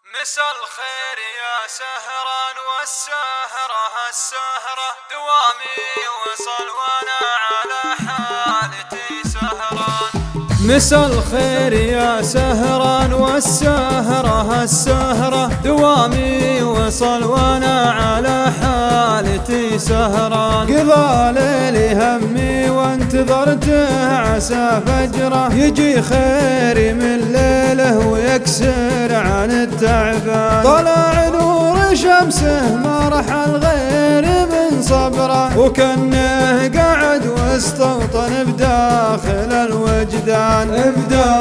مسا الخير يا سهران السهرة دوامي وصل وانا على حالتي سهران. مسا الخير يا سهران السهرة دوامي وصل وانا على حالتي سهران. قضى ليلي همي وانتظرته عسى فجره يجي خيري من ليله ويكسر عن التعبان. طلع نور شمسه ما رحل غير من صبره وكانه قعد واستوطن بداخل الوجدان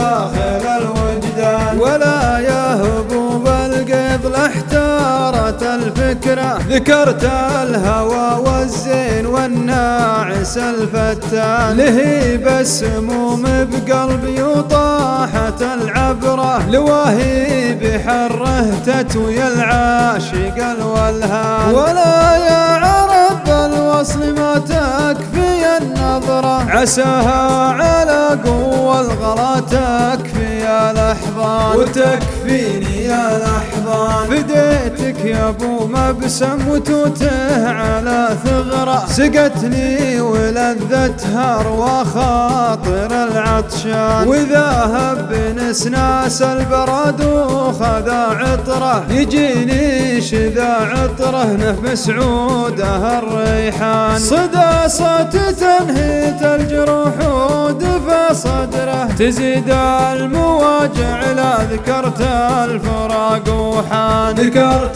ولا يا هبوب القبل احتارت الفكرة ذكرت الهوى والزين والناعس الفتان. لهيب السموم بقلبي وطاحت العبرة لوهيب حره تتوي العاشق الولهان. ولا يا عرب الوصل ما تكفي النظرة عساها على قوة الغلا تكفي يا لحظان وتكفيني يا لحظان. فديتك يا ابو مبسم وتوته على ثغرة سقتني ولذتها اروى خاطر العطشان. واذا هب نسناس البرد وخذ عطره يجيني شذا عطره نفس عوده الريحان. صدى صوت تنهيت الجروح ودفى صدره تزيد المواجع لا ذكرت الفراق وحان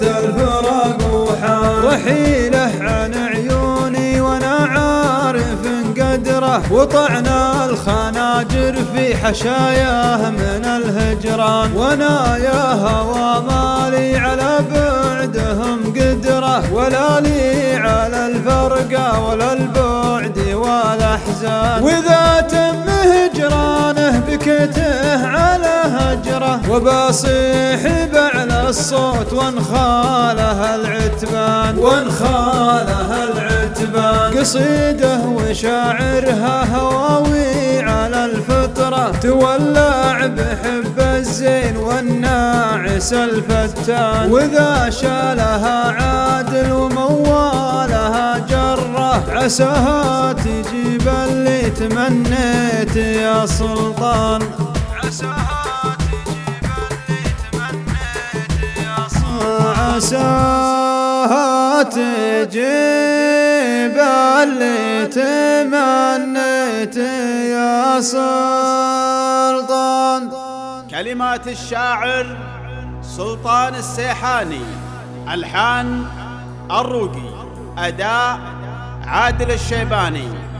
رحيله عن عيوني وانا عارف قدره وطعنا الخناجر في حشاياه من الهجران. وانا يا هوى مالي على بعدهم قدره ولا لي على الفرقه ولا البعد ولا احزان. واذا تم هجرانه بكيته على هجره وبصيح بعلى الصوت وانخاله العتبان. قصيده وشاعرها هواوي على الفطرة تولع بحب الزين والناعس الفتان. واذا شالها عادل وموالها جره عساها تجيب اللي تمنيت يا سلطان. عساها تجيب اللي تمنيت يا سلطان. عساها تجيب اللي تمنيت يا سلطان. كلمات الشاعر سلطان السيحاني، ألحان الروقي، أداء عادل الشيباني.